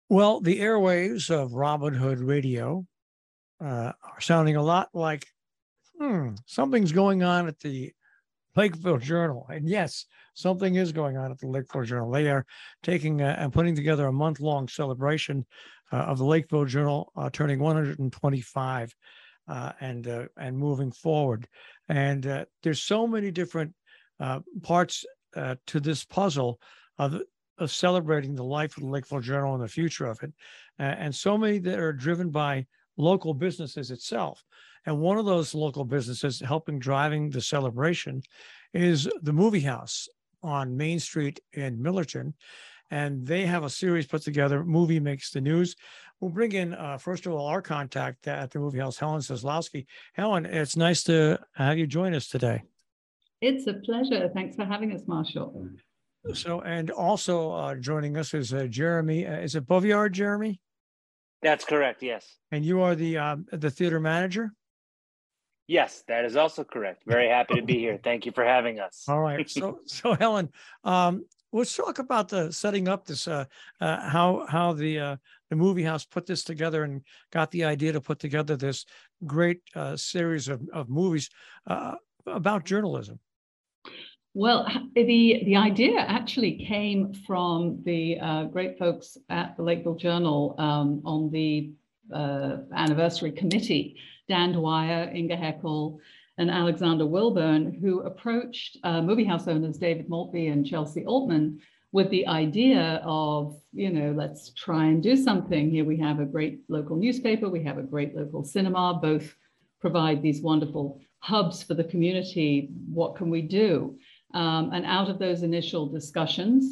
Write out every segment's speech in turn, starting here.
Well, the airwaves of Robin Hood Radio are sounding a lot like something's going on at the Lakeville Journal. And yes, something is going on at the Lakeville Journal. They are taking and putting together a month-long celebration of the Lakeville Journal turning 125 and moving forward. And there's so many different parts to this puzzle of celebrating the life of the Lakeville Journal and the future of it, and so many that are driven by local businesses itself. And one of those local businesses helping driving the celebration is the Movie House on Main Street in Millerton. And they have a series put together, Movie Makes the News. We'll bring in, first of all, our contact at the Movie House, Helen Seslowski. Helen, it's nice to have you join us today. It's a pleasure. Thanks for having us, Marshall. So, and also joining us is Jeremy. Is it Boviard, Jeremy? That's correct, yes. And you are the theater manager? Yes, that is also correct. Very happy to be here. Thank you for having us. All right. So Helen, let's talk about the setting up this, how the Movie House put this together and got the idea to put together this great series of movies about journalism. Well, the idea actually came from the great folks at the Lakeville Journal on the anniversary committee, Dan Dwyer, Inga Heckel, and Alexander Wilburn, who approached movie house owners David Maltby and Chelsea Altman with the idea of, let's try and do something. Here we have a great local newspaper, we have a great local cinema, both provide these wonderful hubs for the community. What can we do? And out of those initial discussions,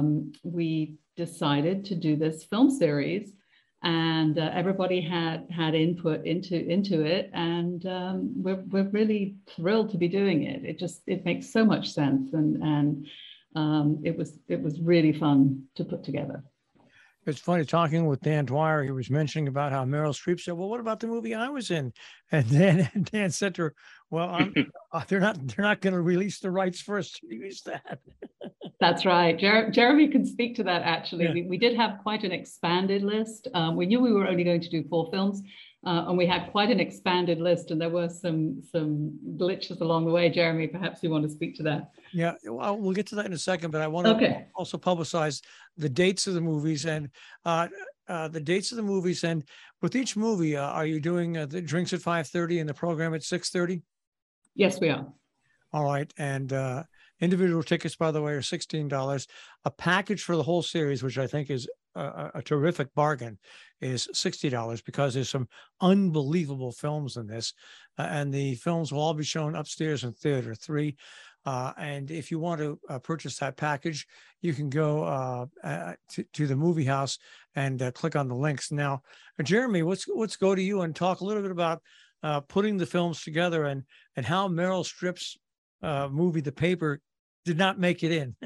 we decided to do this film series, and everybody had input into it, and we're really thrilled to be doing it. It makes so much sense, and it was really fun to put together. It's funny talking with Dan Dwyer. He was mentioning about how Meryl Streep said, "Well, what about the movie I was in?" And then Dan said to her, "Well, they're not going to release the rights first to use that." That's right. Jeremy can speak to that. Actually, Yeah. we did have quite an expanded list. We knew we were only going to do 4 films. And we had quite an expanded list, and there were some glitches along the way. Jeremy, perhaps you want to speak to that. Yeah, well, we'll get to that in a second, but I want to also publicize the dates of the movies and with each movie, are you doing the drinks at 5:30 and the program at 6:30? Yes, we are. All right, and individual tickets, by the way, are $16. A package for the whole series, which I think is a terrific bargain, is $60 because there's some unbelievable films in this, and the films will all be shown upstairs in Theater 3. And if you want to purchase that package, you can go to the Movie House and click on the links. Now, Jeremy, let's go to you and talk a little bit about putting the films together and how Meryl Streep's movie, The Paper, did not make it in.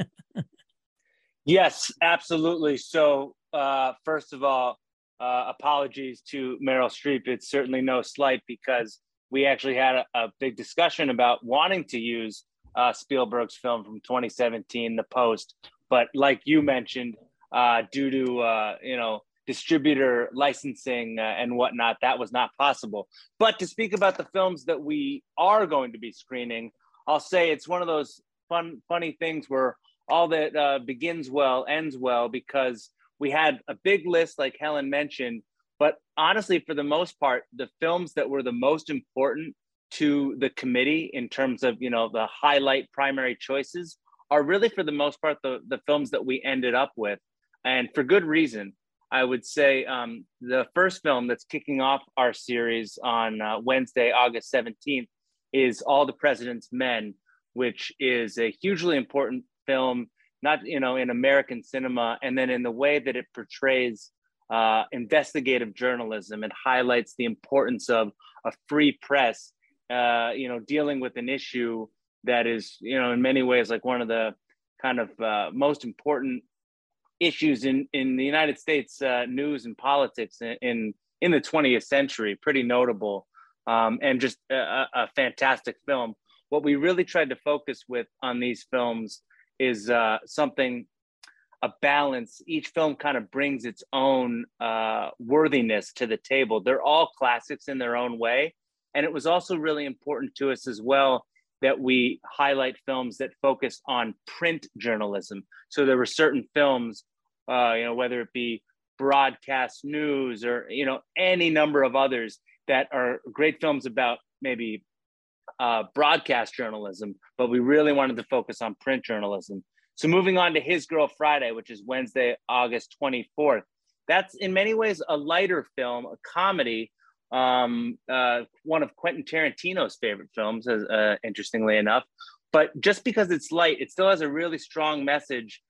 Yes, absolutely. So first of all, apologies to Meryl Streep. It's certainly no slight because we actually had a big discussion about wanting to use Spielberg's film from 2017, The Post. But like you mentioned, due to, distributor licensing and whatnot, that was not possible. But to speak about the films that we are going to be screening, I'll say it's one of those funny things where all that begins well, ends well, because we had a big list, like Helen mentioned, but honestly, for the most part, the films that were the most important to the committee in terms of, the highlight primary choices are really, for the most part, the films that we ended up with. And for good reason. I would say the first film that's kicking off our series on Wednesday, August 17th, is All the President's Men, which is a hugely important film, not, in American cinema, and then in the way that it portrays investigative journalism and highlights the importance of a free press, dealing with an issue that is, in many ways, like one of the kind of most important issues in the United States news and politics in the 20th century. Pretty notable, and just a fantastic film. What we really tried to focus with on these films is something a balance. Each film kind of brings its own worthiness to the table. They're all classics in their own way. And it was also really important to us as well that we highlight films that focus on print journalism. So there were certain films, whether it be broadcast news or, any number of others that are great films about maybe broadcast journalism, but we really wanted to focus on print journalism. So moving on to His Girl Friday, which is Wednesday, August 24th. That's in many ways a lighter film, a comedy, one of Quentin Tarantino's favorite films, interestingly enough. But just because it's light, it still has a really strong message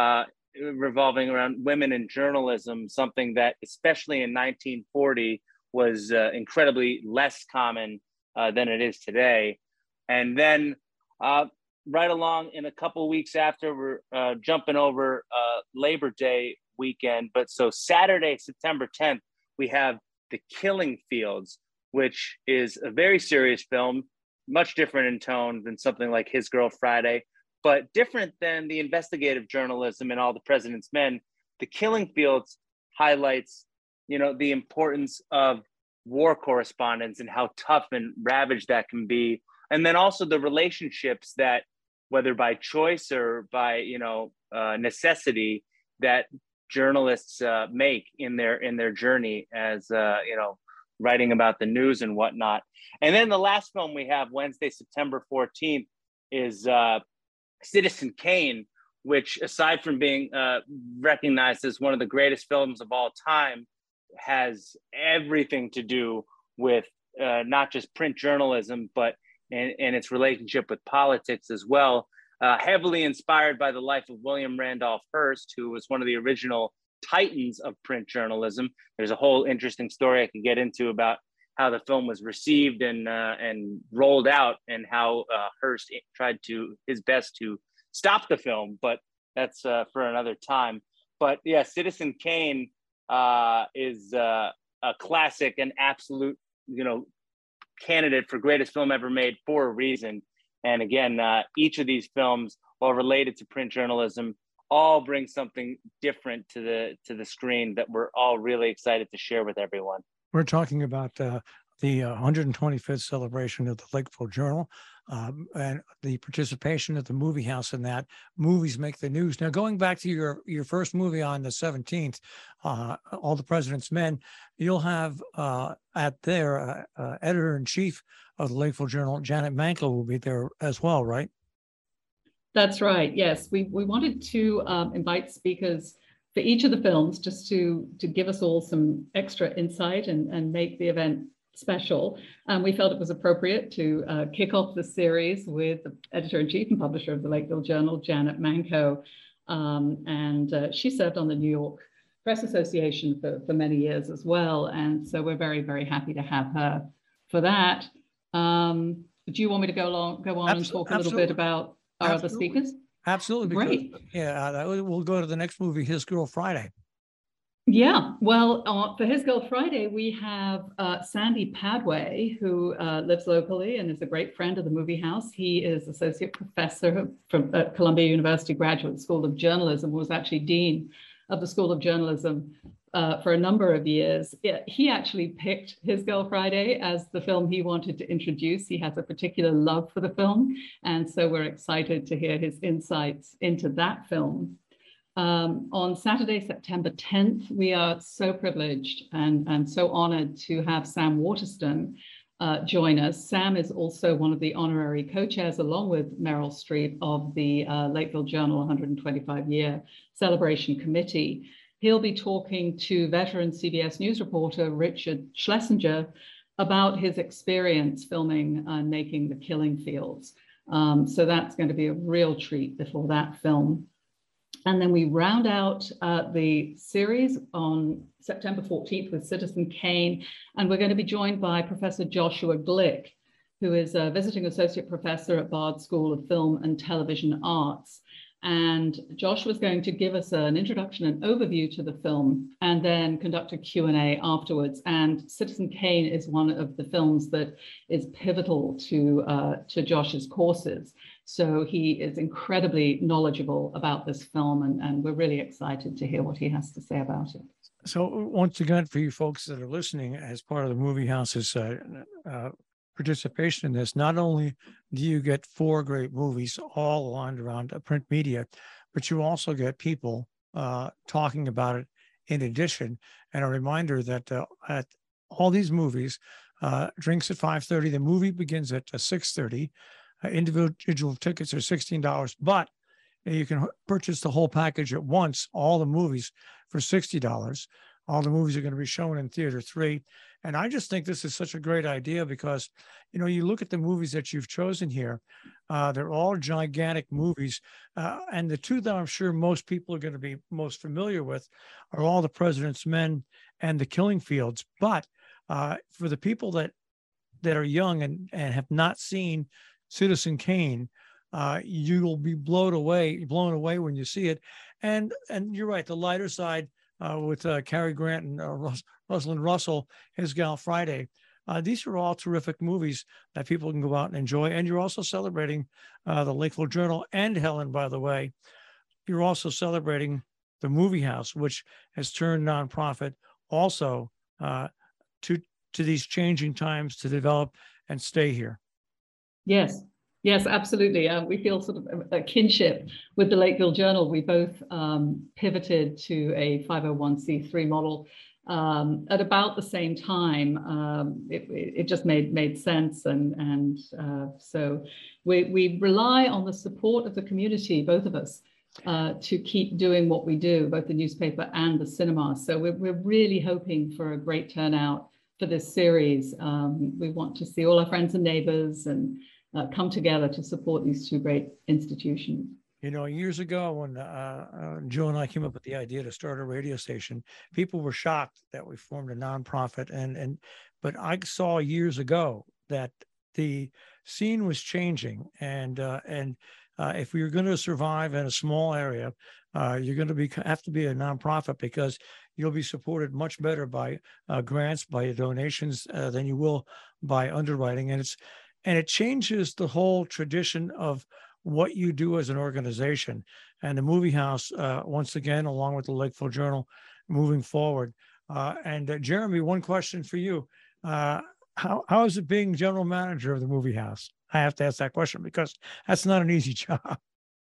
revolving around women in journalism, something that, especially in 1940, was incredibly less common than it is today. And then right along in a couple of weeks after, we're jumping over Labor Day weekend. But so Saturday, September 10th, we have The Killing Fields, which is a very serious film, much different in tone than something like His Girl Friday, but different than the investigative journalism in All the President's Men. The Killing Fields highlights, the importance of war correspondence and how tough and ravaged that can be. And then also the relationships that, whether by choice or by, necessity, that journalists make in their journey as, writing about the news and whatnot. And then the last film we have, Wednesday, September 14th, is Citizen Kane, which, aside from being recognized as one of the greatest films of all time, has everything to do with not just print journalism, but in its relationship with politics as well. Heavily inspired by the life of William Randolph Hearst, who was one of the original titans of print journalism. There's a whole interesting story I could get into about how the film was received and rolled out, and how Hearst tried his best to stop the film, but that's for another time. But yeah, Citizen Kane is a classic and absolute, candidate for greatest film ever made for a reason. And again, each of these films, while related to print journalism, all bring something different to the screen that we're all really excited to share with everyone. We're talking about the 125th celebration of the Lakeville Journal and the participation at the movie house in that. Movies make the news. Now, going back to your first movie on the 17th, All the President's Men, you'll have at their editor-in-chief of the Lakeville Journal, Janet Manko, will be there as well, right? That's right. Yes, we wanted to invite speakers for each of the films, just to give us all some extra insight and make the event special. We felt it was appropriate to kick off the series with the editor-in-chief and publisher of the Lakeville Journal, Janet Manko. And she served on the New York Press Association for many years as well. And so we're very, very happy to have her for that. Do you want me to go on and talk a little bit about our other speakers? Absolutely. Because, great. Yeah, we'll go to the next movie, His Girl Friday. Yeah, well, for His Girl Friday, we have Sandy Padway, who lives locally and is a great friend of the movie house. He is associate professor at Columbia University Graduate School of Journalism, was actually dean of the School of Journalism for a number of years. He actually picked His Girl Friday as the film he wanted to introduce. He has a particular love for the film, and so we're excited to hear his insights into that film. On Saturday, September 10th, we are so privileged and so honored to have Sam Waterston join us. Sam is also one of the honorary co-chairs, along with Meryl Streep, of the Lakeville Journal 125-year celebration committee. He'll be talking to veteran CBS News reporter Richard Schlesinger about his experience filming and making The Killing Fields. So that's going to be a real treat before that film. And then we round out the series on September 14th with Citizen Kane. And we're going to be joined by Professor Joshua Glick, who is a visiting associate professor at Bard School of Film and Television Arts. And Josh was going to give us an introduction and overview to the film and then conduct a Q&A afterwards. And Citizen Kane is one of the films that is pivotal to Josh's courses. So he is incredibly knowledgeable about this film, and we're really excited to hear what he has to say about it. So once again, for you folks that are listening, as part of the Movie House's participation in this, not only do you get 4 great movies all aligned around print media, but you also get people talking about it in addition. And a reminder that at all these movies, drinks at 5:30, the movie begins at 6:30. Individual tickets are $16, but you can purchase the whole package at once, all the movies for $60. All the movies are going to be shown in Theater 3. And I just think this is such a great idea because, you know, you look at the movies that you've chosen here, they're all gigantic movies. And the two that I'm sure most people are going to be most familiar with are All the President's Men and The Killing Fields. But for the people that are young and have not seen Citizen Kane, you will be blown away when you see it. And you're right, the lighter side with Cary Grant and Rosalind Russell, His Gal Friday. These are all terrific movies that people can go out and enjoy. And you're also celebrating the Lakeville Journal and Helen, by the way. You're also celebrating the Movie House, which has turned nonprofit also to these changing times to develop and stay here. Yes. Yes, absolutely. We feel sort of a kinship with the Lakeville Journal. We both pivoted to a 501c3 model at about the same time. It just made sense, and so we rely on the support of the community, both of us, to keep doing what we do, both the newspaper and the cinema. So we're really hoping for a great turnout for this series. We want to see all our friends and neighbors and come together to support these two great institutions. You know, years ago when Joe and I came up with the idea to start a radio station, people were shocked that we formed a nonprofit. But I saw years ago that the scene was changing, and if you're going to survive in a small area, you're going to have to be a nonprofit because you'll be supported much better by grants, by donations than you will by underwriting, and it changes the whole tradition of what you do as an organization. And the Movie House, once again, along with the Lakeville Journal, moving forward. And Jeremy, one question for you. How is it being general manager of the Movie House? I have to ask that question because that's not an easy job.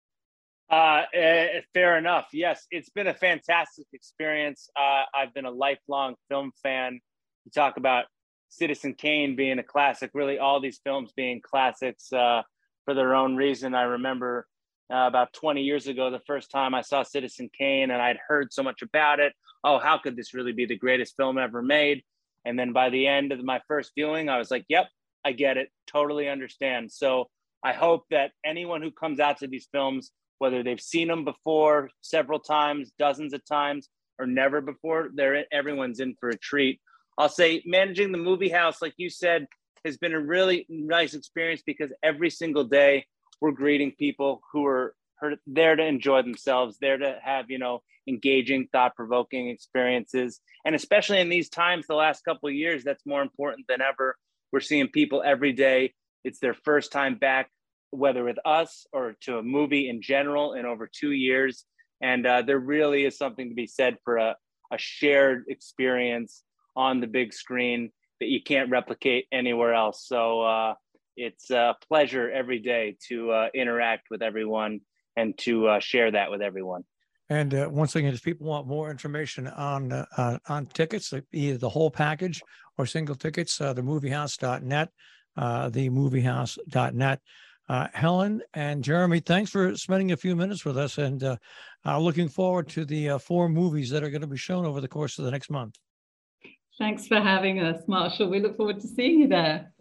Fair enough. Yes, it's been a fantastic experience. I've been a lifelong film fan. You talk about Citizen Kane being a classic, really all these films being classics for their own reason. I remember about 20 years ago, the first time I saw Citizen Kane, and I'd heard so much about it. Oh, how could this really be the greatest film ever made? And then by the end of my first viewing, I was like, yep, I get it. Totally understand. So I hope that anyone who comes out to these films, whether they've seen them before several times, dozens of times, or never before, everyone's in for a treat. I'll say managing the Movie House, like you said, has been a really nice experience because every single day we're greeting people who are there to enjoy themselves, there to have, engaging, thought-provoking experiences. And especially in these times, the last couple of years, that's more important than ever. We're seeing people every day. It's their first time back, whether with us or to a movie in general in over 2 years. And there really is something to be said for a shared experience on the big screen that you can't replicate anywhere else. So it's a pleasure every day to interact with everyone and to share that with everyone. And once again, if people want more information on tickets, either the whole package or single tickets, themoviehouse.net, themoviehouse.net. Helen and Jeremy, thanks for spending a few minutes with us, and looking forward to the 4 movies that are going to be shown over the course of the next month. Thanks for having us, Marshall. We look forward to seeing you there.